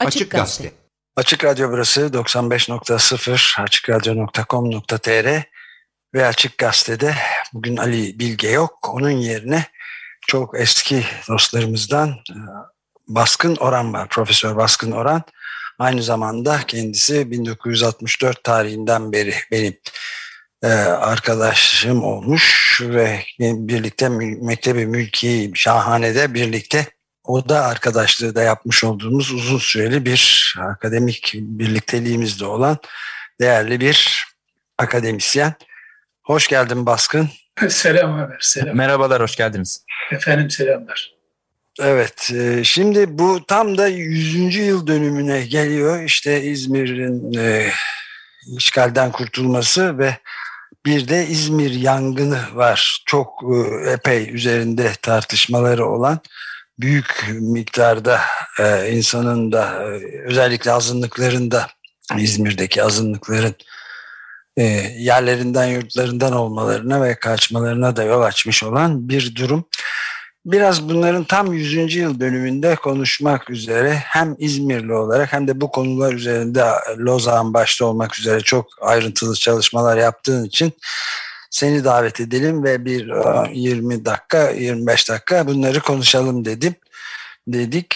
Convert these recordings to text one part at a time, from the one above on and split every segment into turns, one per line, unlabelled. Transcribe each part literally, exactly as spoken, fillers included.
Açık Gazete.
Açık Radyo burası doksan beş nokta sıfır, açık radyo nokta com nokta tr ve Açık Gazete'de bugün Ali Bilge yok. Onun yerine çok eski dostlarımızdan Baskın Oran var. Profesör Baskın Oran. Aynı zamanda kendisi bin dokuz yüz altmış dört tarihinden beri benim e, arkadaşım olmuş ve birlikte Mektebi Mülki Şahane'de birlikte o da arkadaşlığı da yapmış olduğumuz uzun süreli bir akademik birlikteliğimiz de olan değerli bir akademisyen. Hoş geldin Baskın.
Selam Ömer, selam.
Merhabalar, hoş geldiniz.
Efendim selamlar.
Evet, şimdi bu tam da yüzüncü yıl dönümüne geliyor. İşte İzmir'in e, işgalden kurtulması ve bir de İzmir yangını var. Çok e, epey üzerinde tartışmaları olan, büyük miktarda e, insanın da e, özellikle azınlıkların da İzmir'deki azınlıkların e, yerlerinden yurtlarından olmalarına ve kaçmalarına da yol açmış olan bir durum. Biraz bunların tam yüzüncü yıl dönümünde konuşmak üzere hem İzmirli olarak hem de bu konular üzerinde Lozan başta olmak üzere çok ayrıntılı çalışmalar yaptığın için seni davet edelim ve bir yirmi dakika yirmi beş dakika bunları konuşalım dedim dedik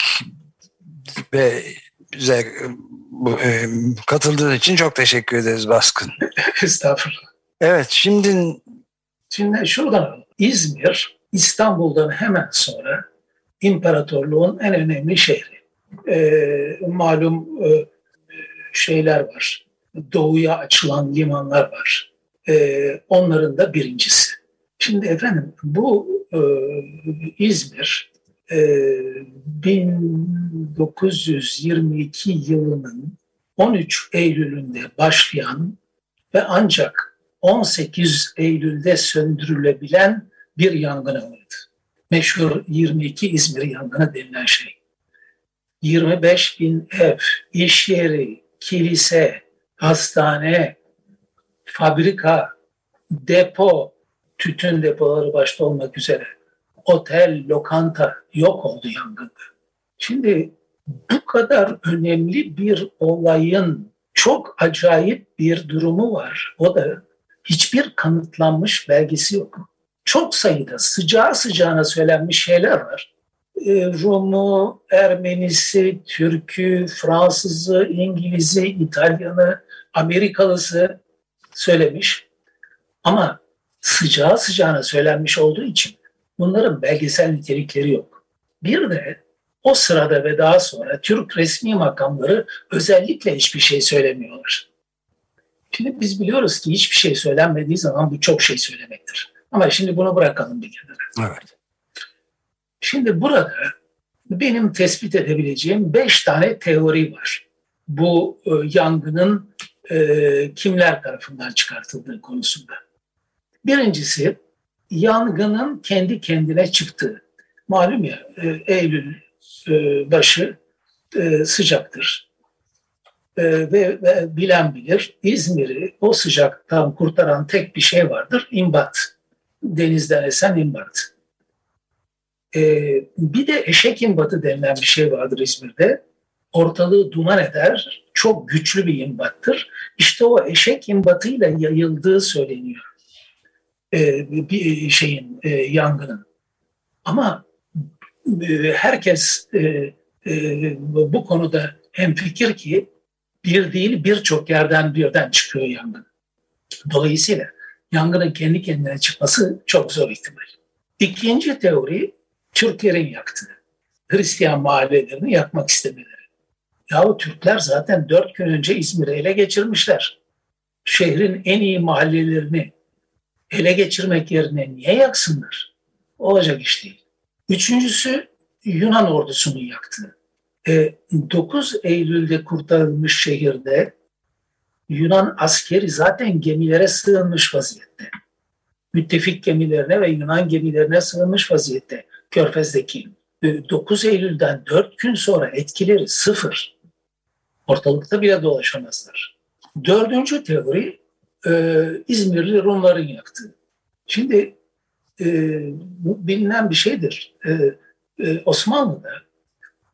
ve bize bu, e, katıldığın için çok teşekkür ederiz Baskın.
Estağfurullah.
Evet, şimdi
şimdi şuradan İzmir İstanbul'dan hemen sonra imparatorluğun en önemli şehri. Ee, malum e, şeyler var. Doğuya açılan limanlar var. Ee, onların da birincisi. Şimdi efendim bu e, İzmir e, bin dokuz yüz yirmi iki yılının on üç Eylül'ünde başlayan ve ancak on sekiz Eylül'de söndürülebilen bir yangına uğradı. Meşhur yirmi iki İzmir yangını denilen şey. yirmi beş bin ev, iş yeri, kilise, hastane, fabrika, depo, tütün depoları başta olmak üzere, otel, lokanta yok oldu yangında. Şimdi bu kadar önemli bir olayın çok acayip bir durumu var. O da hiçbir kanıtlanmış belgesi yok. Çok sayıda sıcağı sıcağına söylenmiş şeyler var. Rum'u, Ermenisi, Türk'ü, Fransız'ı, İngiliz'i, İtalyan'ı, Amerikalısı söylemiş. Ama sıcağı sıcağına söylenmiş olduğu için bunların belgesel nitelikleri yok. Bir de o sırada ve daha sonra Türk resmi makamları özellikle hiçbir şey söylemiyorlar. Şimdi biz biliyoruz ki hiçbir şey söylenmediği zaman bu çok şey söylemektir. Ama şimdi bunu bırakalım bir kenara.
Evet.
Şimdi burada benim tespit edebileceğim beş tane teori var. Bu e, yangının e, kimler tarafından çıkartıldığı konusunda. Birincisi, yangının kendi kendine çıktığı. Malum ya e, Eylül e, başı e, sıcaktır. E, ve, ve bilen bilir, İzmir'i o sıcaktan kurtaran tek bir şey vardır, imbat. Denizden esen imbat. Ee, bir de eşek imbatı denilen bir şey vardır İzmir'de. Ortalığı duman eder, çok güçlü bir imbattır. İşte o eşek imbatıyla yayıldığı söyleniyor ee, bir şeyin, e, yangının. Ama e, herkes e, e, bu konuda hemfikir ki bir değil birçok yerden birden çıkıyor yangın. Dolayısıyla yangının kendi kendine çıkması çok zor ihtimal. İkinci teori, Türklerin yaktığı. Hristiyan mahallelerini yakmak istemeleri. Yahu Türkler zaten dört gün önce İzmir'i ele geçirmişler. Şehrin en iyi mahallelerini ele geçirmek yerine niye yaksınlar? Olacak iş değil. Üçüncüsü, Yunan ordusunun yaktığı. dokuz Eylül'de kurtarılmış şehirde Yunan askeri zaten gemilere sığınmış vaziyette. Müttefik gemilerine ve Yunan gemilerine sığınmış vaziyette. Körfez'deki dokuz Eylül'den dört gün sonra etkileri sıfır. Ortalıkta bile dolaşamazlar. Dördüncü teori e, İzmirli Rumların yaktığı. Şimdi e, bu bilinen bir şeydir. E, e, Osmanlı'da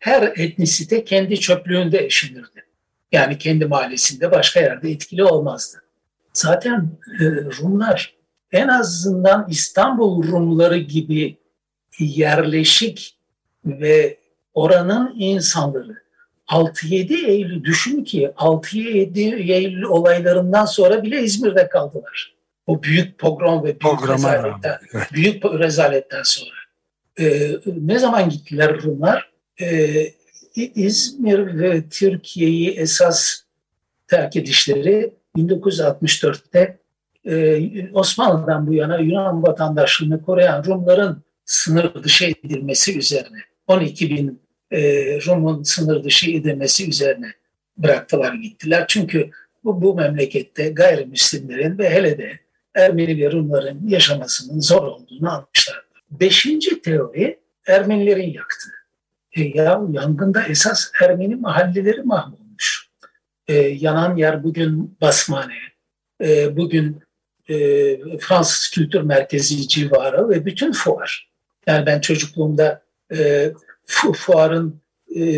her etnisite kendi çöplüğünde eşinirdi. Yani kendi mahallesinde başka yerde etkili olmazdı. Zaten e, Rumlar en azından İstanbul Rumları gibi yerleşik ve oranın insanları altı yedi Eylül düşün ki altı yedi Eylül olaylarından sonra bile İzmir'de kaldılar. O büyük pogrom ve büyük
Programa
rezaletten,
evet.
büyük rezaletten sonra. Ee, ne zaman gittiler Rumlar? Ee, İzmir ve Türkiye'yi esas terk edişleri bin dokuz yüz altmış dörtte e, Osmanlı'dan bu yana Yunan vatandaşlığını koruyan Rumların sınır dışı edilmesi üzerine, on iki bin e, Rum'un sınır dışı edilmesi üzerine bıraktılar gittiler. Çünkü bu, bu memlekette gayrimüslimlerin ve hele de Ermeni ve Rumların yaşamasının zor olduğunu anlamışlardı. Beşinci teori Ermenilerin yaktığı. E, ya yangında esas Ermeni mahalleleri mahvolmuş. E, yanan yer bugün Basmane, e, bugün e, Fransız Kültür Merkezi civarı ve bütün fuar. Yani ben çocukluğumda e, fu, fuarın e,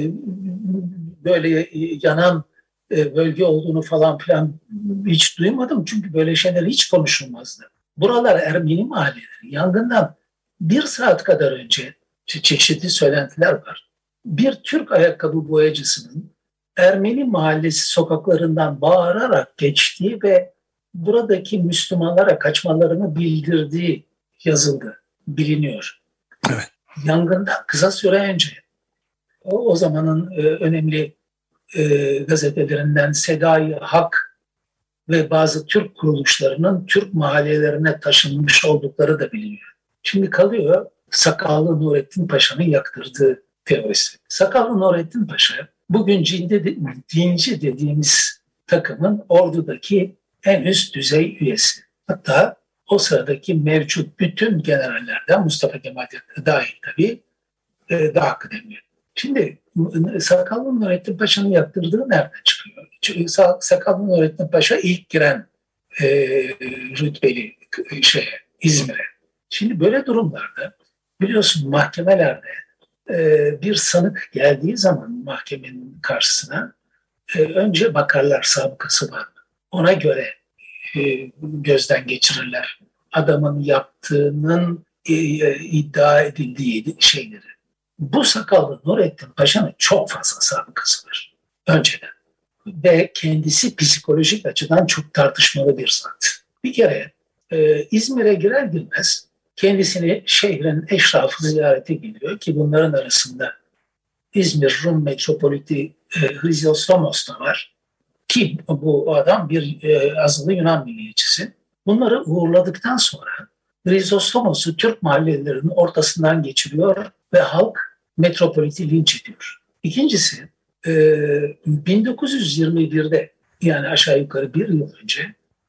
böyle yanan e, bölge olduğunu falan filan hiç duymadım. Çünkü böyle şeyler hiç konuşulmazdı. Buralar Ermeni mahalleleri. Yangından bir saat kadar önce çeşitli söylentiler var. Bir Türk ayakkabı boyacısının Ermeni mahallesi sokaklarından bağırarak geçtiği ve buradaki Müslümanlara kaçmalarını bildirdiği yazıldı, biliniyor.
Evet.
Yangından kısa süre önce o, o zamanın e, önemli e, gazetelerinden Sedai Hak ve bazı Türk kuruluşlarının Türk mahallelerine taşınmış oldukları da biliniyor. Şimdi kalıyor Sakallı Nurettin Paşa'nın yaktırdığı teorisi. Sakallı Nurettin Paşa bugün cinde, dinci dediğimiz takımın ordudaki en üst düzey üyesi. Hatta o sıradaki mevcut bütün generallerden Mustafa Kemal dahil tabii e, daha kıdemli. Şimdi Sakallı Nurettin Paşa'nın yaktırdığı nereden çıkıyor? Çünkü Sakallı Nurettin Paşa ilk giren e, rütbeli şeye, İzmir'e. Şimdi böyle durumlarda biliyorsun mahkemelerde e, bir sanık geldiği zaman mahkemenin karşısına e, önce bakarlar sabıkası var mı? Ona göre e, gözden geçirirler adamın yaptığının e, e, iddia edildiği şeyleri. Bu Sakallı Nurettin Paşa'nın çok fazla sabıkası var önceden. Ve kendisi psikolojik açıdan çok tartışmalı bir zat. Bir kere e, İzmir'e girer girmez kendisini şehrin eşrafı ziyarete geliyor ki bunların arasında İzmir Rum Metropoliti e, Hrizostomus da var ki bu adam bir e, azılı Yunan milliyetçisi. Bunları uğurladıktan sonra Hrizostomus'u Türk mahallelerinin ortasından geçiriyor ve halk metropoliti linç ediyor. İkincisi e, bin dokuz yüz yirmi birde yani aşağı yukarı bir yıl önce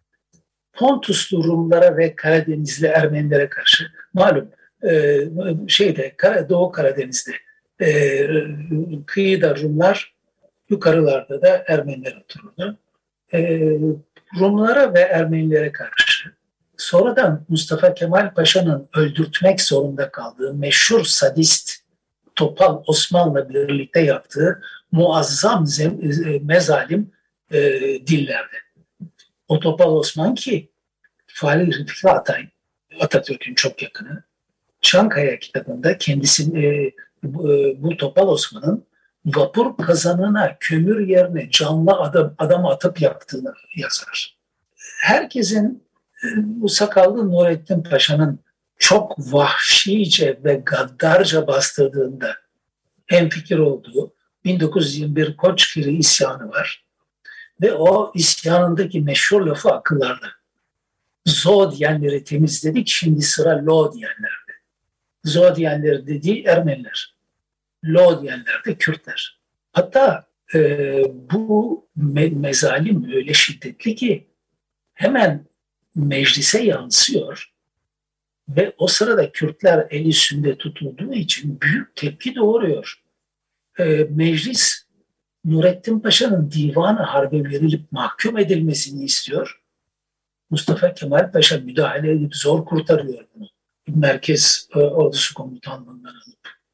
Pontuslu Rumlara ve Karadenizli Ermenilere karşı malum e, şeyde Doğu Karadeniz'de e, kıyıda Rumlar, yukarılarda da Ermeniler otururdu. E, Rumlara ve Ermenilere karşı sonradan Mustafa Kemal Paşa'nın öldürtmek zorunda kaldığı meşhur sadist Topal Osman'la birlikte yaptığı muazzam zem- mezalim e, dillerde. O Topal Osman ki Fahri Rıfkı Atay, Atatürk'ün çok yakını, Çankaya kitabında kendisini e, bu, e, bu Topal Osman'ın vapur kazanına kömür yerine canlı adam, adam atıp yaktığını yazar. Herkesin e, bu Sakallı Nurettin Paşa'nın çok vahşice ve gaddarca bastırdığında hemfikir olduğu bin dokuz yüz yirmi bir Koçgiri isyanı var. Ve o isyanındaki meşhur lafı akıllarda. Zo diyenleri temizledik, şimdi sıra lo diyenlerde. Zo diyenleri dediği Ermeniler. Lo diyenler de Kürtler. Hatta e, bu me- mezalim öyle şiddetli ki hemen meclise yansıyor ve o sırada Kürtler el üstünde tutulduğu için büyük tepki doğuruyor. E, meclis Nurettin Paşa'nın divanı harbe verilip mahkum edilmesini istiyor. Mustafa Kemal Paşa müdahale edip zor kurtarıyor bunu. Merkez e, Ordusu Komutanlığı'ndan alıp.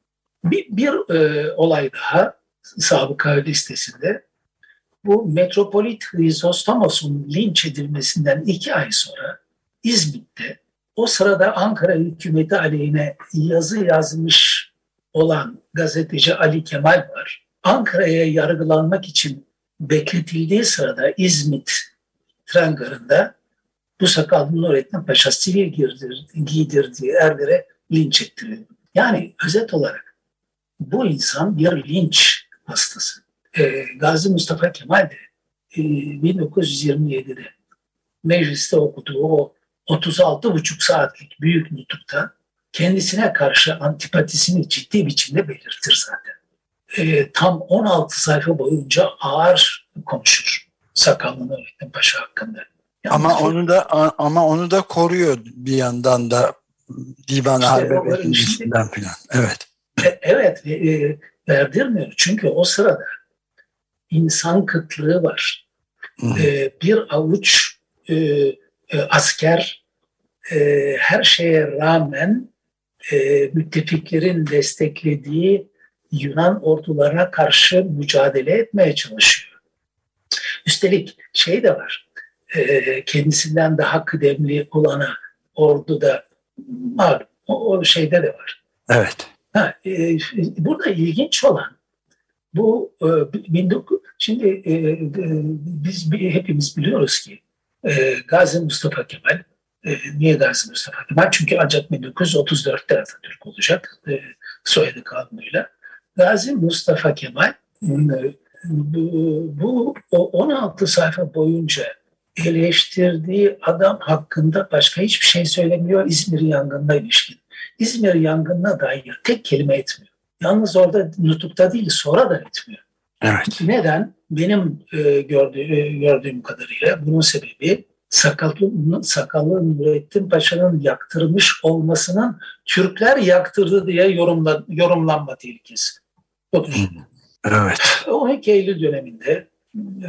Bir, bir e, olay daha sabıka listesinde. Bu Metropolit Hrizostomos'un linç edilmesinden iki ay sonra İzmit'te o sırada Ankara hükümeti aleyhine yazı yazmış olan gazeteci Ali Kemal var. Ankara'ya yargılanmak için bekletildiği sırada İzmit tren garında bu sakallı Nurettin Paşa sivil giydirdiği erlere linç ettiriyor. Yani özet olarak bu insan bir linç hastası. Ee, Gazi Mustafa Kemal de e, bin dokuz yüz yirmi yedide mecliste okuduğu o otuz altı buçuk saatlik büyük nutukta kendisine karşı antipatisini ciddi biçimde belirtir zaten. E, tam on altı sayfa boyunca ağır konuşur sakallı Nurettin Paşa hakkında.
Yalnız ama onu da ama onu da koruyor bir yandan da Divan işte Harbi Meclisi'nden filan. Evet.
E, evet e, verdirmiyor. Çünkü o sırada insan kıtlığı var. E, bir avuç e, e, asker e, her şeye rağmen e, müttefiklerin desteklediği Yunan ordularına karşı mücadele etmeye çalışıyor. Üstelik şey de var. E, kendisinden daha kıdemli olana orduda var. O, o şeyde de var.
Evet.
Ha, e, burada ilginç olan bu e, bin dokuz şimdi e, e, biz hepimiz biliyoruz ki e, Gazi Mustafa Kemal e, niye Gazi Mustafa Kemal? Çünkü ancak bin dokuz yüz otuz dörtte Atatürk olacak e, soyadı kanunuyla. Gazi Mustafa Kemal e, bu, bu on altı sayfa boyunca eleştirdiği adam hakkında başka hiçbir şey söylemiyor İzmir yangınına ilişkin. İzmir yangınına dair tek kelime etmiyor. Yalnız orada nutukta değil, sonra da etmiyor.
Evet.
Neden? Benim e, gördüğüm, e, gördüğüm kadarıyla bunun sebebi sakallı, sakallı Nurettin Paşa'nın yaktırmış olmasının Türkler yaktırdı diye yorumla, yorumlanma tehlikesi. Odur.
Evet.
on iki Eylül döneminde e,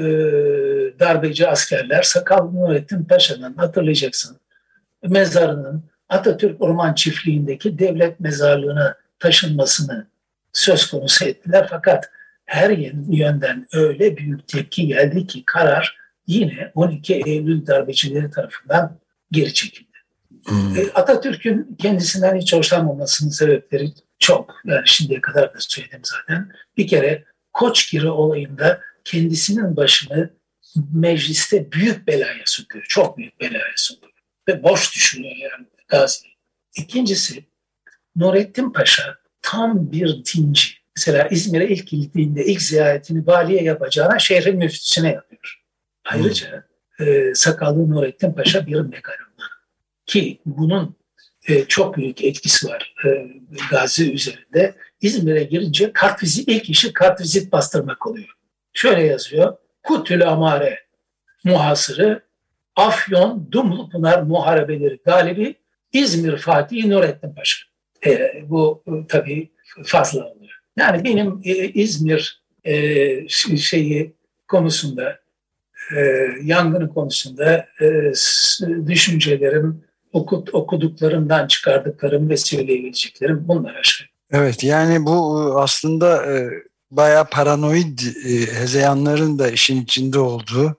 darbeci askerler sakallı Nurettin Paşa'nın, hatırlayacaksın, mezarının Atatürk Orman Çiftliği'ndeki devlet mezarlığına taşınmasını söz konusu ettiler. Fakat her yönden öyle büyük tepki geldi ki karar yine on iki Eylül darbecileri tarafından geri çekildi. Hmm. Atatürk'ün kendisinden hiç hoşlanmamasının sebepleri çok. Yani şimdiye kadar da söyledim zaten. Bir kere Koçgiri olayında kendisinin başını mecliste büyük belaya sokuyor. Çok büyük belaya sokuyor. Ve boş düşünüyor yani Gazi. İkincisi, Nurettin Paşa tam bir dinci. Mesela İzmir'e ilk gittiğinde ilk ziyaretini valiye yapacağına şehrin müftüsüne yapıyor. Ayrıca hmm. e, sakallı Nurettin Paşa bir megaloman. Ki bunun e, çok büyük etkisi var e, Gazi üzerinde. İzmir'e girince kartvizit, ilk işi kartvizit bastırmak oluyor. Şöyle yazıyor. Kutül Amare muhasırı, Afyon, Dumlupınar muharebeleri galibi İzmir Fatih Nurettin Paşa. E, bu e, tabii fazla oluyor. Yani benim e, İzmir e, şeyi konusunda, e, yangını konusunda e, düşüncelerim, okut, okuduklarımdan çıkardıklarım ve söyleyebileceklerim bunlar aşağı.
Evet, yani bu aslında e, bayağı paranoid e, hezeyanların da işin içinde olduğu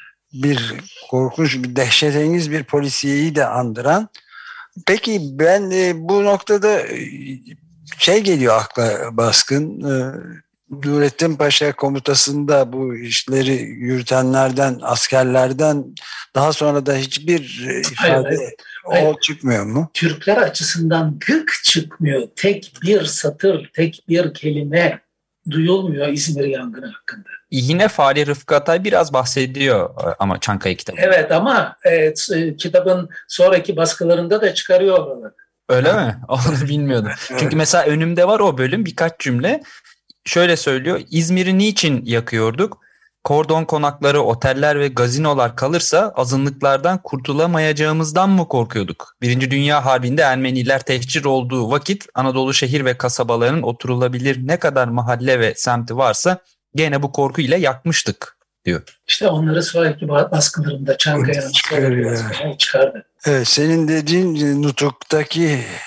bir korkunç, bir dehşetengiz bir polisiyeyi de andıran. Peki ben e, bu noktada e, şey geliyor akla baskın. E, Nurettin Paşa komutasında bu işleri yürütenlerden, askerlerden daha sonra da hiçbir e, ifade hayır, hayır. o hayır. çıkmıyor mu?
Türkler açısından gık çıkmıyor. Tek bir satır, tek bir kelime duyulmuyor İzmir yangını hakkında.
Yine Fahri Rıfkı Atay biraz bahsediyor ama Çankaya kitabı.
Evet ama e, kitabın sonraki baskılarında da çıkarıyor oraları.
Öyle mi? Onu bilmiyordum. Çünkü mesela önümde var o bölüm, birkaç cümle. Şöyle söylüyor. İzmir'i niçin yakıyorduk? Kordon konakları, oteller ve gazinolar kalırsa azınlıklardan kurtulamayacağımızdan mı korkuyorduk? Birinci Dünya Harbi'nde Ermeniler tehcir olduğu vakit Anadolu şehir ve kasabalarının oturulabilir ne kadar mahalle ve semti varsa gene bu korkuyla yakmıştık diyor.
İşte onları sonraki baskılarında Çankaya'nın sonraki baskılarını çıkardı.
Evet, senin dediğin nutuktaki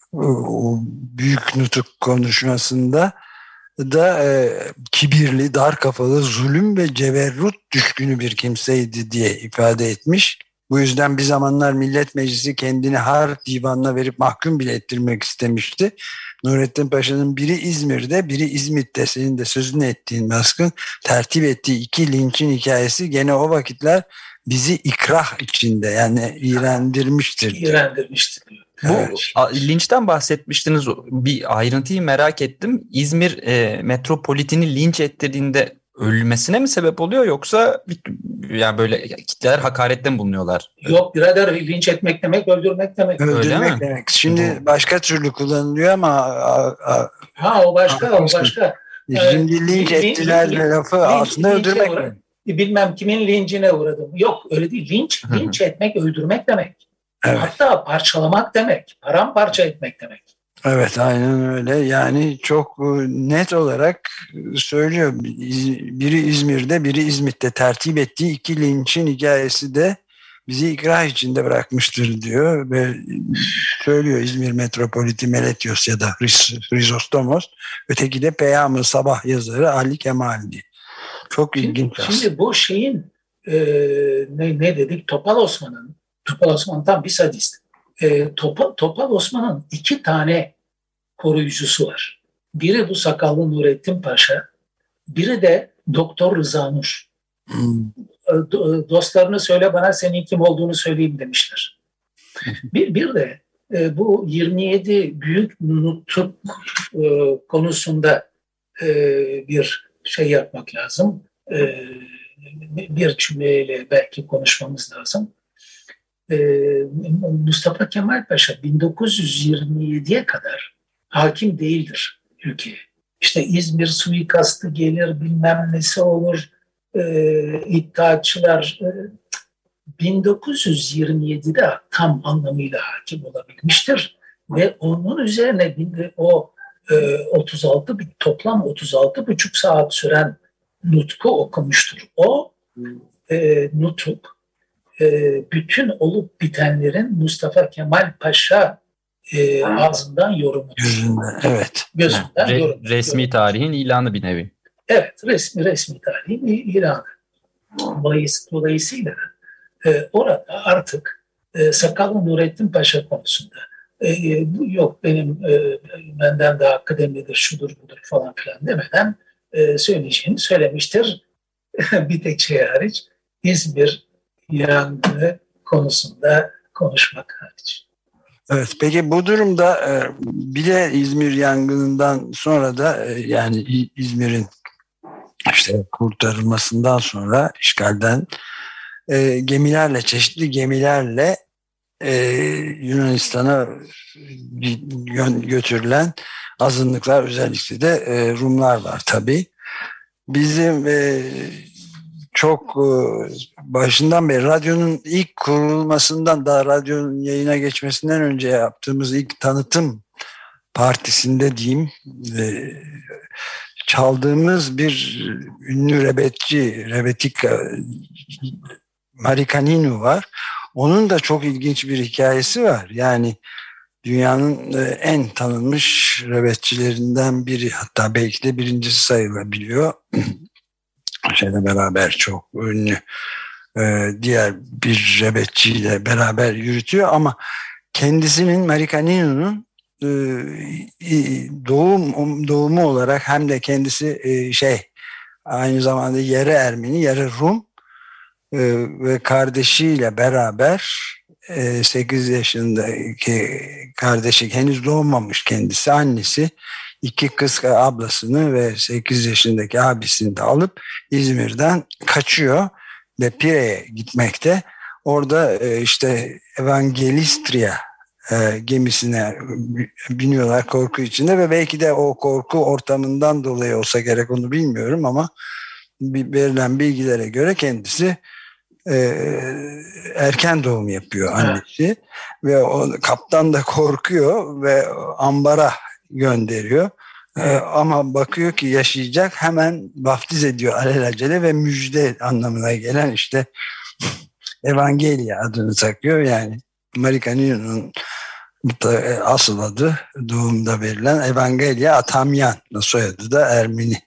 o büyük nutuk konuşmasında da e, kibirli, dar kafalı, zulüm ve ceberrut düşkünü bir kimseydi diye ifade etmiş. Bu yüzden bir zamanlar Millet Meclisi kendini harp divanına verip mahkum bile ettirmek istemişti. Nurettin Paşa'nın biri İzmir'de, biri İzmit'te, senin de sözünü ettiğin Baskın, tertip ettiği iki linçin hikayesi gene o vakitler bizi ikrah içinde, yani iğrendirmiştir.
İğrendirmiştir diyor.
Bu evet. Linçten bahsetmiştiniz. Bir ayrıntıyı merak ettim. İzmir e, metropolitini linç ettirdiğinde ölmesine mi sebep oluyor, yoksa yani böyle kitleler hakaretten mi bulunuyorlar?
Yok birader, linç etmek demek öldürmek demek.
Öldürmek demek. Şimdi bu başka türlü kullanılıyor ama a, a,
ha o başka a, o başka.
Şimdi linç ettiler linç, lafı linç, aslında öldürmek
uğra- bilmem kimin lincine uğradım. Yok öyle değil. Linç, linç etmek öldürmek demek. Evet. Hatta parçalamak demek, paramparça etmek demek.
Evet, aynen öyle. Yani çok net olarak söylüyor. Biri İzmir'de, biri İzmit'te tertip ettiği iki linçin hikayesi de bizi ikrah içinde bırakmıştır diyor ve söylüyor İzmir Metropoliti Meletios ya da Hrizostomos. Öteki de Peyam-ı Sabah yazarı Ali Kemal diye. Çok
şimdi,
ilginç aslında.
Şimdi bu şeyin e, ne, ne dedik? Topal Osman'ın Topal Osman tam bir sadist. E, Topal, Topal Osman'ın iki tane koruyucusu var. Biri bu sakallı Nurettin Paşa, biri de Doktor Rıza Nur. Hmm. Dostlarını söyle bana senin kim olduğunu söyleyeyim demişler. bir, bir de e, bu yirmi yedi büyük nutuk e, konusunda e, bir şey yapmak lazım. E, bir cümleyle belki konuşmamız lazım. Mustafa Kemal Paşa bin dokuz yüz yirmi yediye kadar hakim değildir ülkeye. İşte İzmir suikastı gelir, bilmem nesi olur, e, iddiaçılar. E, bin dokuz yüz yirmi yedide tam anlamıyla hakim olabilmiştir ve onun üzerine o e, otuz altı toplam otuz altı buçuk saat süren nutku okumuştur. O e, nutuk bütün olup bitenlerin Mustafa Kemal Paşa e, ağzından yorumu.
Gözünden, evet.
Gözünden
Re,
yorumu.
Resmi yorumu. Tarihin ilanı bir nevi.
Evet, resmi resmi tarihin ilanı. Dolayısıyla e, orada artık e, Sakallı Nurettin Paşa konusunda e, bu yok benim e, benden daha akademidir, şudur budur falan filan demeden e, söyleyeceğini söylemiştir. Bir tek şey hariç, İzmir yangını konusunda konuşmak hariç.
Evet, peki bu durumda bir de İzmir yangınından sonra da yani İzmir'in işte kurtarılmasından sonra işgalden gemilerle, çeşitli gemilerle Yunanistan'a götürülen azınlıklar, özellikle de Rumlar var tabii. Bizim çok başından beri radyonun ilk kurulmasından, daha radyonun yayına geçmesinden önce yaptığımız ilk tanıtım partisinde diyeyim, çaldığımız bir ünlü rebetçi, rebetika Marikaninu var. Onun da çok ilginç bir hikayesi var. Yani dünyanın en tanınmış rebetçilerinden biri, hatta belki de birincisi sayılabiliyor. Şeyle beraber çok ünlü diğer bir rebetçiyle beraber yürütüyor ama kendisinin, Marikanino'nun doğum doğumu olarak hem de kendisi şey aynı zamanda yarı Ermeni, yarı Rum ve kardeşiyle beraber sekiz yaşındaki kardeşi, henüz doğmamış kendisi, annesi iki kız ablasını ve sekiz yaşındaki abisini de alıp İzmir'den kaçıyor ve Pire'ye gitmekte. Orada işte Evangelistria gemisine biniyorlar korku içinde ve belki de o korku ortamından dolayı olsa gerek, onu bilmiyorum ama verilen bilgilere göre kendisi erken doğum yapıyor annesi ve o kaptan da korkuyor ve ambara gönderiyor. Ee, ama bakıyor ki yaşayacak, hemen vaftiz ediyor alelacele ve müjde anlamına gelen işte Evangelia adını takıyor. Yani Marikanino'nun asıl adı doğumda verilen Evangelia Atamyan, soyadı da Ermeni.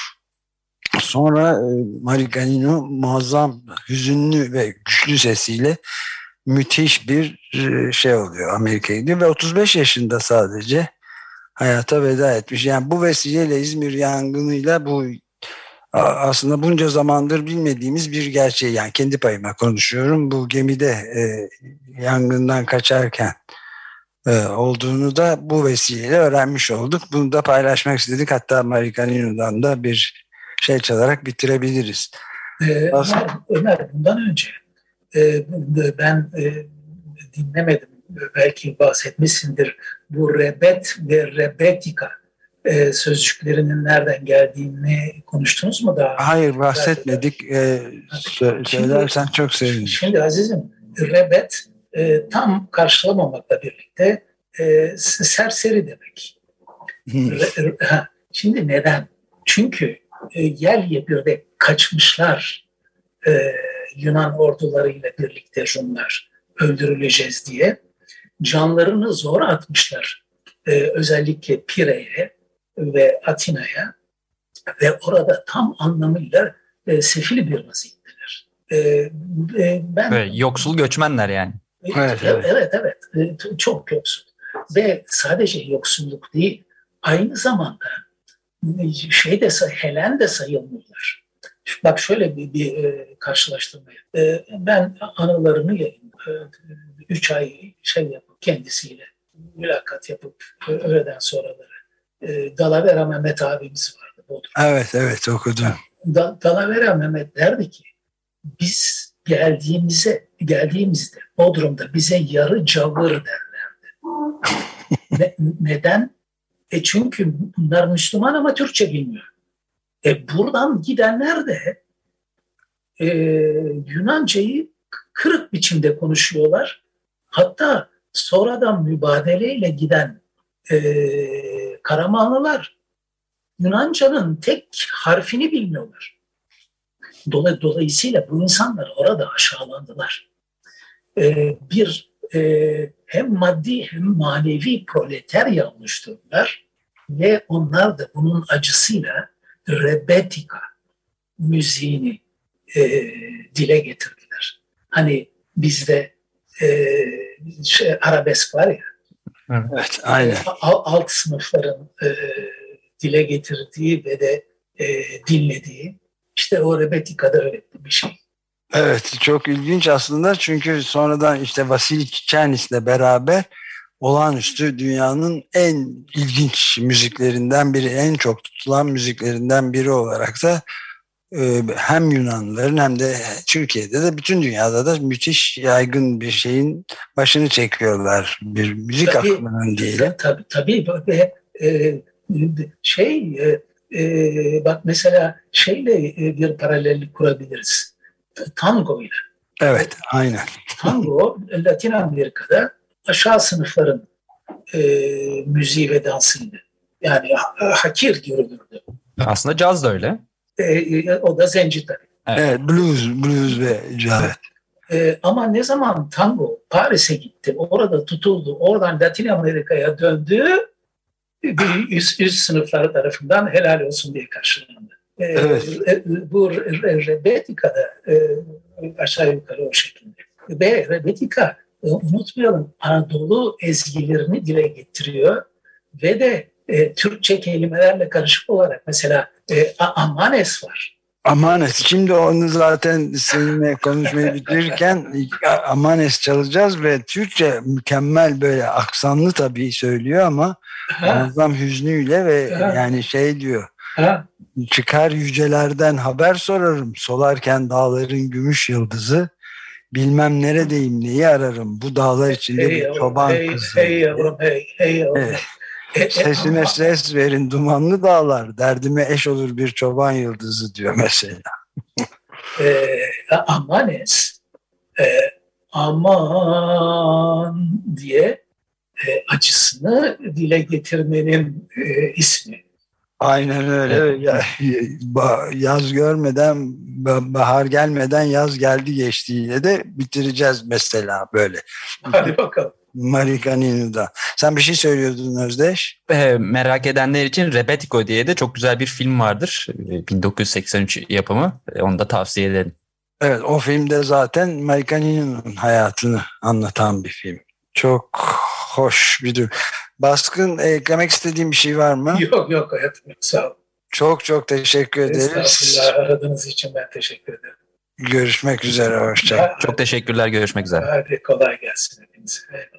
Sonra Mariganino muazzam, hüzünlü ve güçlü sesiyle müthiş bir şey oluyor, Amerika'ya gidiyor ve otuz beş yaşında sadece hayata veda etmiş. Yani bu vesileyle İzmir yangınıyla bu aslında bunca zamandır bilmediğimiz bir gerçeği, yani kendi payıma konuşuyorum, bu gemide e, yangından kaçarken e, olduğunu da bu vesileyle öğrenmiş olduk. Bunu da paylaşmak istedik. Hatta Mariganino'dan da bir şey çalarak bitirebiliriz.
Ee, Ömer, Ömer bundan önce e, ben e, dinlemedim, belki bahsetmişsindir, bu rebet ve rebetika e, sözcüklerinin nereden geldiğini konuştunuz mu daha?
Hayır, bahsetmedik. E, sö- söylersen çok sevinirim.
Şimdi azizim, rebet e, tam karşılamamakla birlikte e, serseri demek. Re, ha, şimdi neden? Çünkü e, yer yekürde kaçmışlar e, Yunan ordularıyla birlikte Rumlar, öldürüleceğiz diye canlarını zor atmışlar. Ee, özellikle Pire'ye ve Atina'ya ve orada tam anlamıyla e, sefil bir vaziyetteler. E, e, ben
Böyle yoksul göçmenler yani.
E, evet, evet. evet, evet. E, çok yoksul. Ve sadece yoksulluk değil, aynı zamanda şey de, Helen de sayılmıyorlar. Bak şöyle bir, bir e, karşılaştırma. E, ben anılarını yayınladım. Üç ay şey yapıp kendisiyle mülakat yapıp öğleden sonraları e, Dalavera Mehmet abimiz vardı Bodrum'da.
Evet evet okudum.
Da, Dalavera Mehmet derdi ki biz geldiğimize geldiğimizde Bodrum'da bize yarı cavır derlerdi. ne, neden? E çünkü bunlar Müslüman ama Türkçe bilmiyor. E buradan gidenler de e, Yunancayı kırık biçimde konuşuyorlar. Hatta sonradan mübadeleyle giden e, Karamanlılar Yunanca'nın tek harfini bilmiyorlar. Dolay, dolayısıyla bu insanlar orada aşağılandılar. E, bir e, hem maddi hem manevi proletarya oluşturdular ve onlar da bunun acısıyla rebetika müziğini e, dile getirdiler. Hani bizde e, şey, arabesk var ya.
Evet, aynen.
Alt, alt sınıfların e, dile getirdiği ve de e, dinlediği, işte o rebetikada öyle bir şey.
Evet, çok ilginç aslında, çünkü sonradan işte Vasili Çiçernis'le beraber olağanüstü dünyanın en ilginç müziklerinden biri, en çok tutulan müziklerinden biri olarak da hem Yunanlıların hem de Türkiye'de de bütün dünyada da müthiş yaygın bir şeyin başını çekiyorlar. Bir müzik tabii, akımının diyelim.
Tabii tabii ve e, şey e, e, bak mesela şeyle bir paralellik kurabiliriz. Tango ile.
Evet, aynen.
Tango Latin Amerika'da aşağı sınıfların e, müziği ve dansıydı. Yani hakir görülürdü.
Aslında caz da öyle.
E, o da zenci tabii.
Evet, evet blues, blues ve caz.
E, ama ne zaman tango Paris'e gitti, orada tutuldu, oradan Latin Amerika'ya döndü, bir üst, üst sınıflar tarafından helal olsun diye karşılandı. E,
evet.
e, bu rebetika'da e, aşağı yukarı o şekilde. Ve rebetika, e, unutmayalım, Anadolu ezgilerini dile getiriyor ve de e, Türkçe kelimelerle karışık olarak mesela e, Amanes var.
Amanes. Şimdi onu zaten seninle konuşmayı bitirirken Amanes çalacağız ve Türkçe mükemmel, böyle aksanlı tabii söylüyor ama muazzam hüznüyle ve ha. yani şey diyor. Ha. Çıkar yücelerden haber sorarım, solarken dağların gümüş yıldızı, bilmem neredeyim neyi ararım, bu dağlar içinde hey bir yavrum, çoban
hey,
kızı.
Hey yavrum hey, hey yavrum. Evet.
Sesime
ama,
ses verin dumanlı dağlar, derdime eş olur bir çoban yıldızı diyor mesela.
e, Amanes e, aman diye e, acısını dile getirmenin e, ismi.
Aynen öyle. Yaz görmeden, bahar gelmeden yaz geldi geçtiğiyle de bitireceğiz mesela böyle.
Hadi bakalım.
Marikanino'da. Sen bir şey söylüyordun Özdeş.
E, merak edenler için Rebetiko diye de çok güzel bir film vardır. E, bin dokuz yüz seksen üç yapımı. E, onu da tavsiye ederim.
Evet, o filmde zaten Marikanino'nun hayatını anlatan bir film. Çok hoş bir durum. Baskın, eklemek istediğin bir şey var mı?
Yok yok hayatım, sağ ol.
Çok çok teşekkür ederiz.
Estağfurullah, aradığınız için ben teşekkür ederim.
Görüşmek üzere, hoşça.
Çok teşekkürler, görüşmek üzere.
Hadi kolay gelsin hepinize.